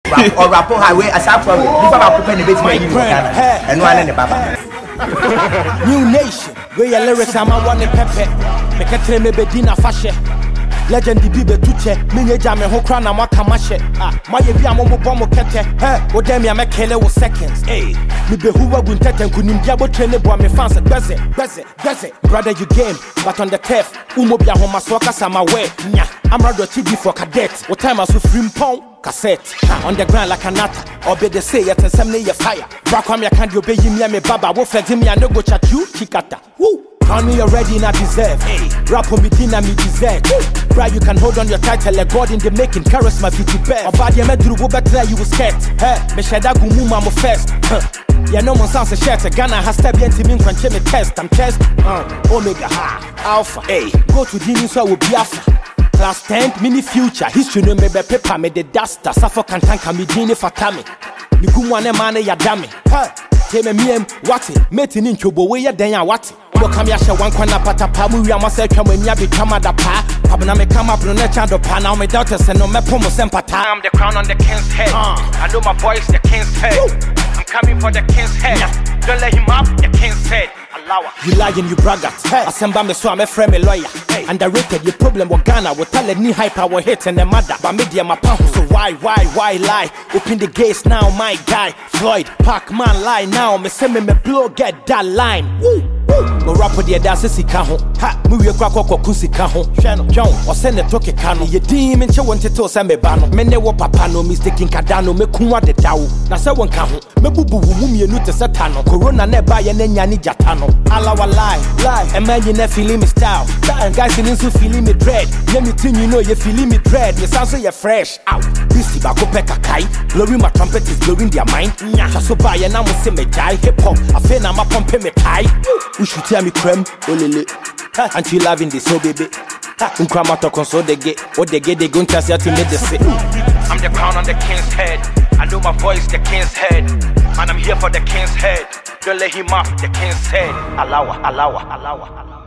or rapport highway as I from Baba Penny Bit and one in the Baba. New nation, where your lyrics are my one pepe. Make a tell me Bedina Fashe. Legend the Bibe Tuche, Minya Jame Hokrana Makamashe. My Yamomo Bomo Kete, or damn ya make with seconds. Hey, me be who would take and couldn't jabo train the boy me fans at Beze. Brother, you game, but on the turf, Umobia Homaswaka Sama way. I'm rather TV for cadet. What time I so free pound? Cassette on the ground like a nata, or be the say at some day fire. Brackwam ya can't obey me, Baba, will fed me and no go chat you, Chicata. Woo! Crown me already not deserve. Rap on me dinner me deserve. Right, you can hold on your title like God in the making. Charisma fit to bear. About your medru go back there, you will scared. Hey, me shada gumuma mo first. Yeah, no one sounds a shirt. Ghana has stepped into me and me test. I'm test. Omega, Alpha. Hey, go to Dini so I will be after. Class 10, mini future. History no me be paper me the duster. Suffer can tank me dini fatami. Me gumwane mane ya dami. Hey, tell me what it. Metin in trouble where ya den ya what it. Come here, one corner patapa, we are myself when you become a pa. Pabna me come up on the channel, now my daughters and no me promo sempata. I'm the crown on the king's head. I know my voice, the king's head. I'm coming for the king's head. Don't let him up, the king's head. Allow you lying, you braggart. Assemble me so I'm a friend, a lawyer. Underrated, your problem with Ghana, will tell a knee high power hit and the mother. But media my pound, so why lie? Open the gates now, my guy. Floyd, Parkman lie now. Me send me blow, get that line. Woo! Go rap with your dance, Sika home. Ha, move your crack or Kusika home. John, or send a toke cano. Your demon, you want to tell some bano. Men never papa no mistaking Cadano, me kuma de tau. Na so one caho. Me boo boo mummy new to Satano. Corona never and then yani jatano. Alawa lie. Imagine that feeling me style. Guys, you need to feeling me dread. Let me tell you know you're feeling me dread. You sound so you're fresh. Out. This tobacco peka kai. Blowing my trumpet is blowing their mind. So buy and I'm say me jai hip hop. I feel I'm a pumping me tie. We should tell me creme, olele. And you loving this, so baby. Unkramato console they get. What they get, they gon' tell you to make the sit. I'm the crown on the king's head. I know my voice, the king's head. And I'm here for the king's head. Don't let him off the king's head. Alawa.